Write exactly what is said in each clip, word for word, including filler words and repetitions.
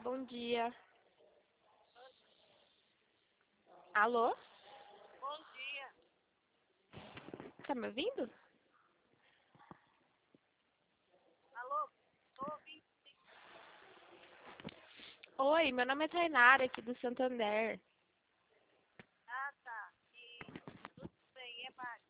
bom dia. Alô? Bom dia. Tá me ouvindo? Alô? Tô ouvindo. Oi, meu nome é Tainara, aqui do Santander. Ah, tá. E tudo bem, é Mari.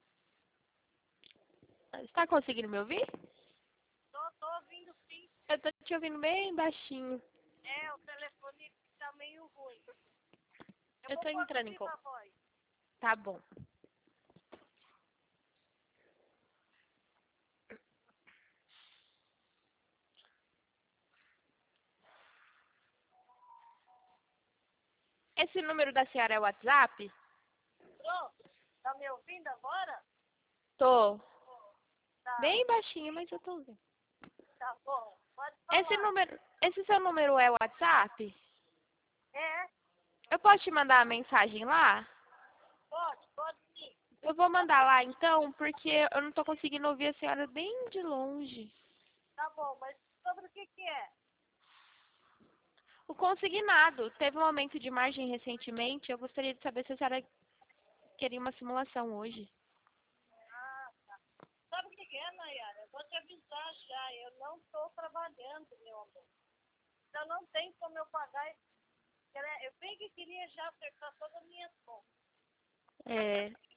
Você tá conseguindo me ouvir? Tô, tô ouvindo sim. Eu tô te ouvindo bem baixinho. É, o telefone tá meio ruim. Eu Eu vou tô pôr no entrando em viva contato. voz. Tá bom. Esse número da senhora é o WhatsApp? Pronto. Tá me ouvindo agora? Tô. Tá, Bem baixinho, mas eu tô ouvindo. tá bom. Pode Esse falar. número, esse seu número é o WhatsApp? É? Eu posso te mandar a mensagem lá? Pode, pode sim. Eu vou mandar lá então, porque eu não tô conseguindo ouvir a senhora bem de longe. Tá bom, mas sobre o que que é? O consignado teve um aumento de margem recentemente. Eu gostaria de saber se a senhora queria uma simulação hoje. Ah, tá. Sabe o que que é, Nayara? Eu vou te avisar já. Eu não tô trabalhando, meu amor. Então não tem como eu pagar esse. Eu bem que queria já acertar todas as minhas contas. É,